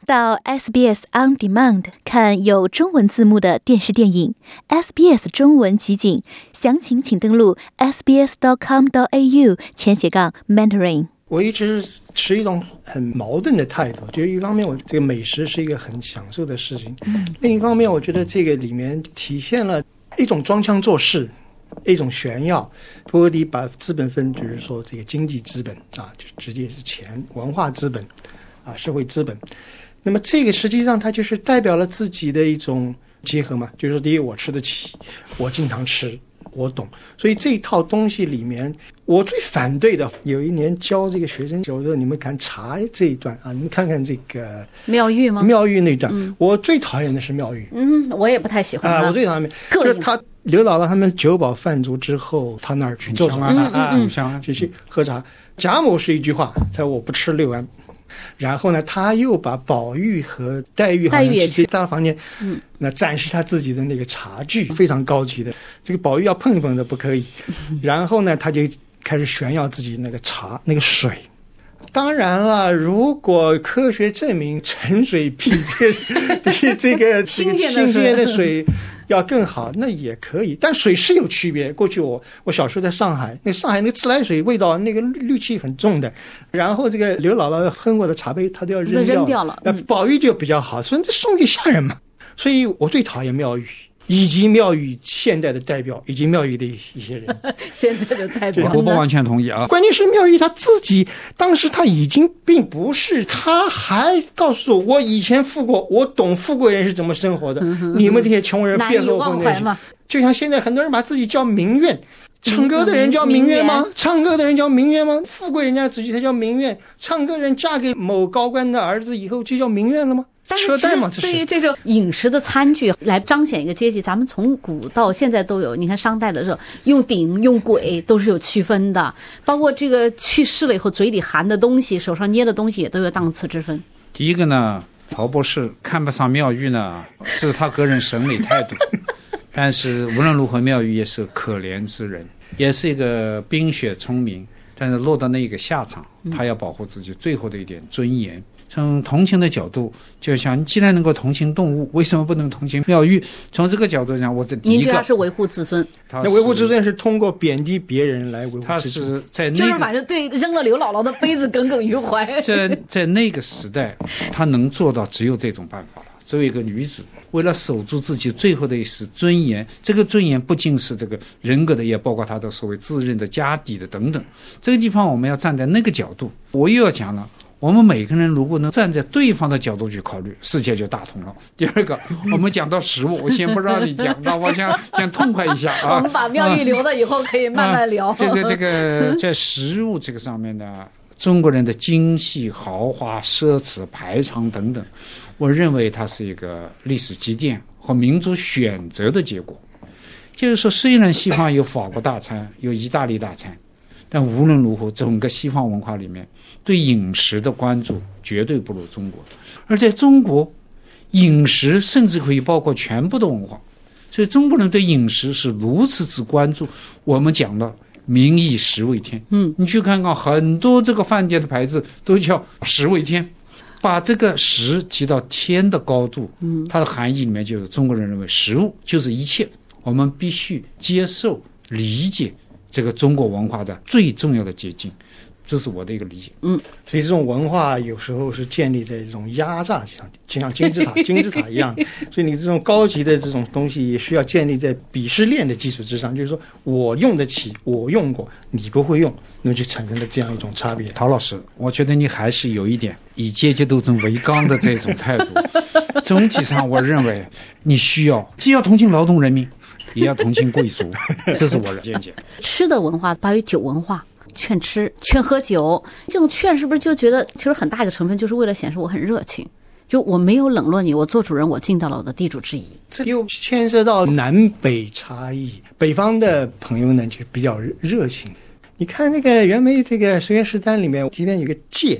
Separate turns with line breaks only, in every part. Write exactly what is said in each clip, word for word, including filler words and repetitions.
到 S B S On Demand 看有中文字幕的电视电影 S B S 中文集锦，详情请登录 s b s dot com dot a u 前斜杠 mentoring。
我一直持一种很矛盾的态度，就是一方面我这个美食是一个很享受的事情，嗯、另一方面我觉得这个里面体现了一种装腔作势，一种炫耀。托克迪把资本分，就是说这个经济资本啊，就直接是钱，文化资本啊，社会资本。那么这个实际上它就是代表了自己的一种结合嘛，就是说第一我吃得起，我经常吃，我懂。所以这一套东西里面我最反对的，有一年教这个学生，我说你们看茶这一段啊，你们看看这个
妙玉吗？
妙玉那段、
嗯、
我最讨厌的是妙玉。
嗯，我也不太喜欢
啊、呃，我最讨厌就是他刘姥姥他们酒饱饭足之后，他那儿去坐茶啊，去去喝茶。贾母是一句话，他说我不吃六安。然后呢，他又把宝玉和黛玉好像去大房间，嗯，那展示他自己的那个茶具，非常高级的。这个宝玉要碰一碰的不可以。然后呢，他就开始炫耀自己那个茶那个水。当然了，如果科学证明沉水比这比这个
新
鲜的水要更好，那也可以。但水是有区别。过去我我小时候在上海，那上海那个自来水味道那个氯气很重的。然后这个刘姥姥喝过的茶杯，她都要扔掉，
扔掉了。
那、嗯、宝玉就比较好，所以送给下人嘛。所以我最讨厌妙玉。以及妙玉现代的代表，以及妙玉的一些人，
现在的代表，
我不完全同意啊。
关键是妙玉他自己，当时他已经并不是，他还告诉我，我以前富过，我懂富贵人是怎么生活的。嗯、你们这些穷人别落后那些，就像现在很多人把自己叫名媛。唱歌的人叫名媛吗？唱歌的人叫名媛吗？富贵人家自己才叫名媛，唱歌人嫁给某高官的儿子以后就叫名媛了吗？
但是其实对于这种饮食的餐具来彰显一个阶级，咱们从古到现在都有。你看商代的时候，用鼎用簋都是有区分的，包括这个去世了以后嘴里含的东西、手上捏的东西也都有档次之分。
第一个呢，陶博士看不上妙玉呢，这是他个人审美态度。但是无论如何，妙玉也是可怜之人，也是一个冰雪聪明，但是落到那个下场，他要保护自己最后的一点尊严。嗯，从同情的角度，就像你既然能够同情动物，为什么不能同情妙玉？从这个角度讲，我的第一个，
您觉得是维护自尊？
那维护自尊是通过贬低别人来维护自尊。
他是在那个，
就是反正对扔了刘姥姥的杯子耿耿于怀。
在在那个时代，他能做到只有这种办法了。作为一个女子，为了守住自己最后的一丝尊严，这个尊严不仅是这个人格的，也包括她的所谓自认的家底的等等。这个地方我们要站在那个角度。我又要讲了，我们每个人如果能站在对方的角度去考虑，世界就大同了。第二个，我们讲到食物，我先不让你讲，那我想想痛快一下啊。
我们把妙玉留到以后可以慢慢聊。啊、
这个这个在食物这个上面呢，中国人的精细、豪华、奢侈、排场等等，我认为它是一个历史积淀和民族选择的结果。就是说，虽然西方有法国大餐，有意大利大餐，但无论如何，整个西方文化里面对饮食的关注绝对不如中国。而在中国，饮食甚至可以包括全部的文化，所以中国人对饮食是如此之关注。我们讲了民以食为天，嗯，你去看看很多这个饭店的牌子都叫食为天，把这个食提到天的高度，嗯，它的含义里面就是中国人认为食物就是一切，我们必须接受理解这个中国文化的最重要的结晶，这是我的一个理解。
嗯，所以这种文化有时候是建立在这种压榨上，就像金字塔金字塔一样。所以你这种高级的这种东西也需要建立在鄙视链的基础之上，就是说我用得起，我用过，你不会用，那么就产生了这样一种差别。
陶老师，我觉得你还是有一点以阶级斗争为纲的这种态度。总体上我认为你需要既要同情劳动人民，也要同情贵族，这是我的见解。
吃的文化还有酒文化，劝吃劝喝酒，这种劝是不是就觉得其实很大一个成分就是为了显示我很热情，就我没有冷落你，我做主人，我尽到了我的地主之谊。
这又牵涉到南北差异，北方的朋友呢就比较热情。你看那个袁枚这个《随园诗单》里面，即便有个戒，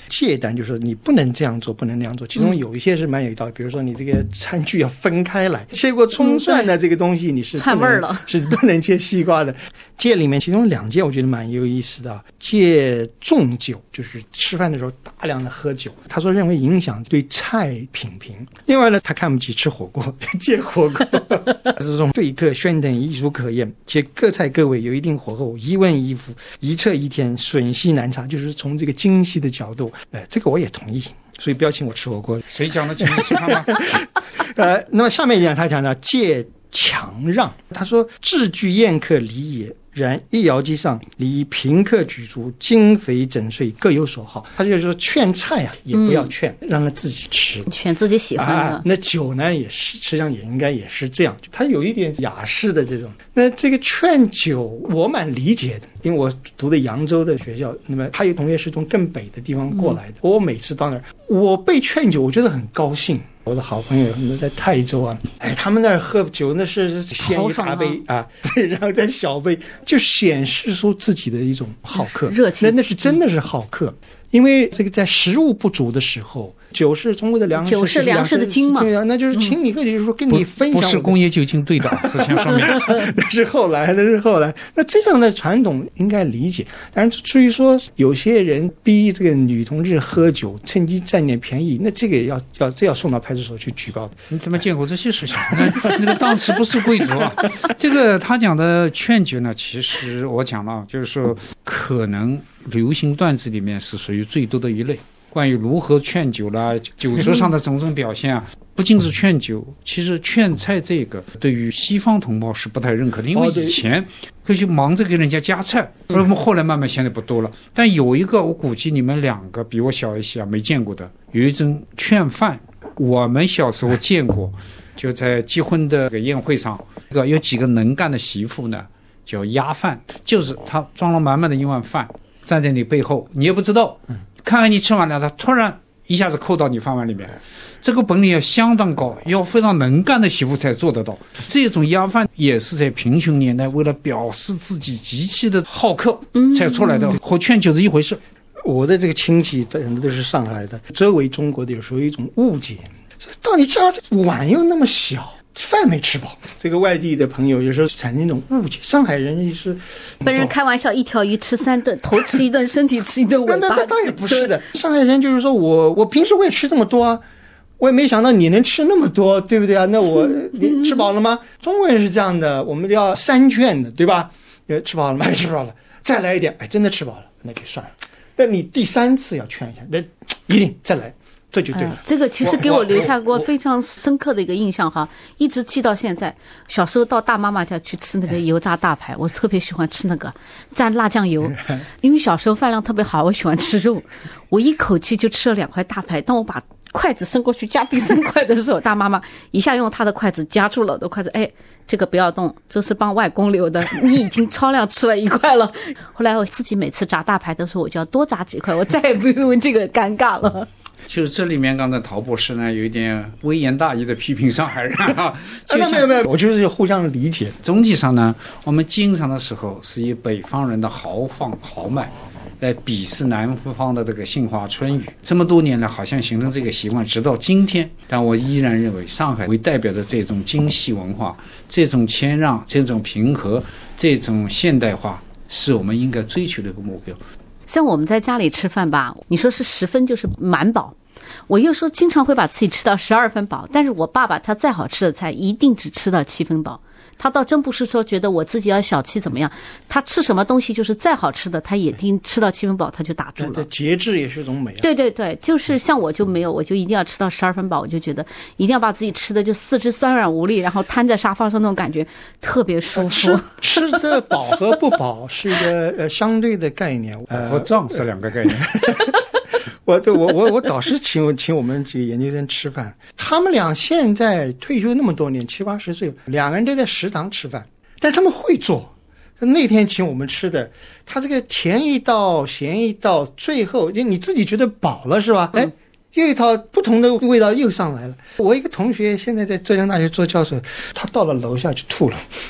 戒单，就是说你不能这样做，不能那样做。其中有一些是蛮有道理，比如说你这个餐具要分开来，切过葱蒜的这个东西你是
串味儿了，
是不能切西瓜的。戒里面其中两戒我觉得蛮有意思的，戒重酒，就是吃饭的时候大量的喝酒，他说认为影响对菜品评。另外呢，他看不起吃火锅，戒火锅。这种对客宣等亦属可厌，且各菜各味有一定火候，一问一付，一测一天，吮吸难察，就是从这个精细的角度，呃，这个我也同意。所以不要请我吃火锅。
谁讲的请你吃饭吗？
呃，那么下面一讲他讲到戒强让，他说智具宴客礼也，然一肴机上，礼平客举足，精肥整碎，各有所好。他就是说劝菜啊，也不要劝，嗯、让他自己吃，
选自己喜欢的。
啊、那酒呢，也是实际上也应该也是这样，他有一点雅士的这种。那这个劝酒，我蛮理解的，因为我读的扬州的学校，那么还有同学是从更北的地方过来的。嗯、我每次到那儿，我被劝酒，我觉得很高兴。我的好朋友他们在泰州啊，哎，他们那儿喝酒那是先一大杯 啊, 啊，然后再小杯，就显示出自己的一种好客
热情。
那那是真的是好客，因为这个在食物不足的时候，酒是中国的粮食，
酒是粮食的精嘛，
那就是请你喝，就是说跟你分享。
不是工业酒精对的，是先说明。
那是后来，那是后来。那这样的传统应该理解，但是至于说有些人逼这个女同志喝酒，趁机占点便宜，那这个要要这要送到派出所去举报的。
你怎么见过这些事情？那那个当时不是贵族啊。这个他讲的劝酒呢，其实我讲了，就是说可能流行段子里面是属于最多的一类。关于如何劝酒啦，酒桌上的种种表现啊，不仅是劝酒，其实劝菜这个对于西方同胞是不太认可的，因为以前会去忙着给人家夹菜，而我们后来慢慢现在不多了。但有一个我估计你们两个比我小一些啊，没见过的，有一种劝饭，我们小时候见过，就在结婚的宴会上，有几个能干的媳妇呢，叫压饭，就是她装了满满的一碗饭，站在你背后，你也不知道。看看你吃完了，他突然一下子扣到你饭碗里面，这个本领要相当高，要非常能干的媳妇才做得到。这种压饭也是在贫穷年代为了表示自己极其的好客才出来的，和劝酒是一回事。
我的这个亲戚很多都是上海的，周围中国的有时候有一种误解，到你家碗又那么小，饭没吃饱，这个外地的朋友有时候产生一种误解，上海人是
本人开玩笑，一条鱼吃三顿，头吃一顿，身体吃一顿，尾巴。
那那倒也不是的，上海人就是说我我平时我也吃这么多啊，我也没想到你能吃那么多，对不对啊？那我你吃饱了吗？中国人是这样的，我们要三劝的，对吧？吃饱了吗？吃饱了，再来一点，哎，真的吃饱了，那就算了。那你第三次要劝一下，那一定再来。这就对了、哎，
这个其实给我留下过非常深刻的一个印象哈，一直记到现在。小时候到大妈妈家去吃那个油炸大排，我特别喜欢吃那个蘸辣酱油，因为小时候饭量特别好，我喜欢吃肉，我一口气就吃了两块大排。当我把筷子伸过去夹第三块的时候，大妈妈一下用她的筷子夹住了我的筷子，哎，这个不要动，这是帮外公留的，你已经超量吃了一块了。后来我自己每次炸大排的时候，我就要多炸几块，我再也不用这个尴尬了。
就是这里面刚才陶博士呢有一点微言大义的批评上海人啊，
没有没有没有，我就是互相理解。
总体上呢，我们经常的时候是以北方人的豪放豪迈来鄙视南方的这个杏花春雨，这么多年来好像形成这个习惯，直到今天。但我依然认为，上海为代表的这种精细文化、这种谦让、这种平和、这种现代化，是我们应该追求的一个目标。
像我们在家里吃饭吧，你说是十分就是满饱，我有时候经常会把自己吃到十二分饱，但是我爸爸他再好吃的菜一定只吃到七分饱。他倒真不是说觉得我自己要小气怎么样，他吃什么东西就是再好吃的他也一定吃到七分饱他就打住了。
节制也是一种美、啊、
对对对，就是像我就没有，我就一定要吃到十二分饱，我就觉得一定要把自己吃的就四肢酸软无力，然后瘫在沙发上那种感觉特别舒服。
呃、吃, 吃的饱和不饱是一个呃相对的概念，
呃和胀是两个概念。
我对我我我导师请请我们几个研究生吃饭，他们俩现在退休那么多年，七八十岁，两个人都在食堂吃饭，但是他们会做。那天请我们吃的，他这个甜一道咸一道，最后就你自己觉得饱了是吧？哎，又一套不同的味道又上来了。我一个同学现在在浙江大学做教授，他到了楼下就吐了。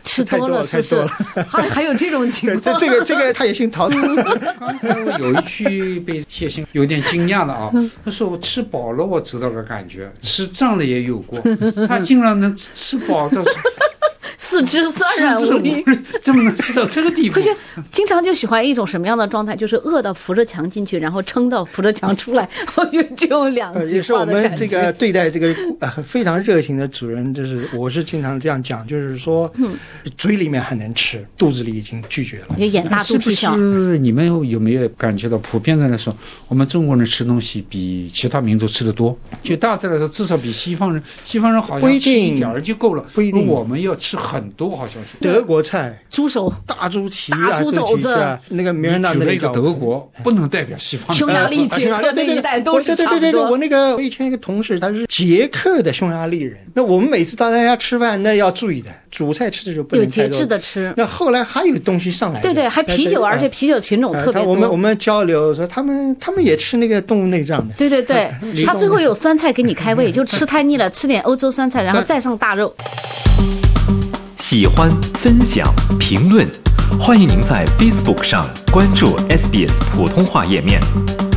吃多了是不是？还还有这种情况？
这这个这个他也姓陶的。
刚才我有一句被谢欣有点惊讶了啊，他说我吃饱了我知道个感觉，吃胀了也有过，他竟然能吃饱的。
四肢酸软无力，
怎么能吃到这个地步？
可是经常就喜欢一种什么样的状态？就是饿到扶着墙进去，然后撑到扶着墙出来。我觉得这种两极化的感觉。
也是我们这个对待这个呃非常热情的主人，就是我是经常这样讲，就是说，嗯，嘴里面还能吃，肚子里已经拒绝了。
就眼大肚皮小。
是你们有没有感觉到普遍的来说，我们中国人吃东西比其他民族吃的多？就大致来说，至少比西方人，西方人好像吃一点儿就够了，
不一定，
我们要吃很多，好像是。
德国菜，
猪手、
大猪蹄啊、
大猪肘子，
那个名人那
个德国不能代表西方。
匈牙利、捷克那一带都是差不多。
对对对对，我那个我以前一个同事，他是捷克的匈牙利人。那我们每次到他家吃饭，那要注意的，主菜吃的时候不能
有节制的吃。
那后来还有东西上来，
对对，还啤酒，而且啤酒品种特别多。
我们我们交流说，他们他们也吃那个动物内脏的。
对对对，他最后有酸菜给你开胃，就吃太腻了，吃点欧洲酸菜，然后再上大肉。
喜欢、分享、评论，欢迎您在 Facebook 上关注 S B S 普通话页面。